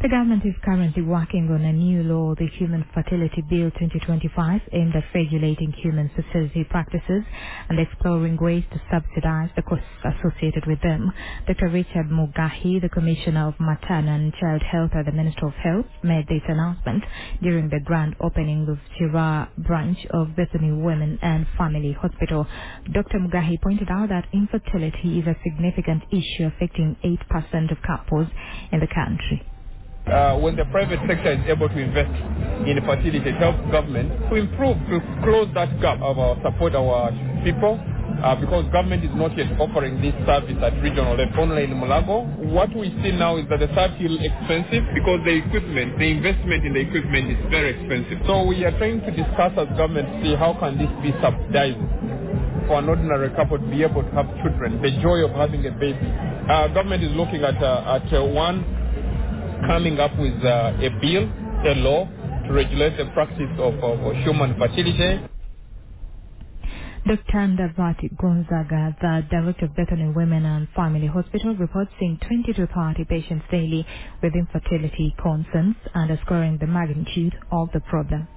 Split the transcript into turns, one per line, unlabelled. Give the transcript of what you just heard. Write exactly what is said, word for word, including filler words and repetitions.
The government is currently working on a new law, the Human Fertility Bill twenty twenty-five, aimed at regulating human fertility practices and exploring ways to subsidize the costs associated with them. Doctor Richard Mugahi, the Commissioner of Maternal and Child Health at the Ministry of Health, made this announcement during the grand opening of Chira branch of Bethany Women and Family Hospital. Doctor Mugahi pointed out that infertility is a significant issue affecting eight percent of couples in the country.
Uh, when the private sector is able to invest in fertility, it helps government to improve, to close that gap of our support our people, uh, because government is not yet offering this service at regional level, only in Mulago. What we see now is that the service is expensive because the equipment, the investment in the equipment is very expensive. So we are trying to discuss as government to see how can this be subsidized for an ordinary couple to be able to have children, the joy of having a baby. Uh, government is looking at, uh, at uh, one, coming up with uh, a bill, a law, to regulate the practice of, of human fertility.
Doctor Ndavati Gonzaga, the Director of Bethany Women and Family Hospital, reports seeing twenty to thirty patients daily with infertility concerns, underscoring the magnitude of the problem.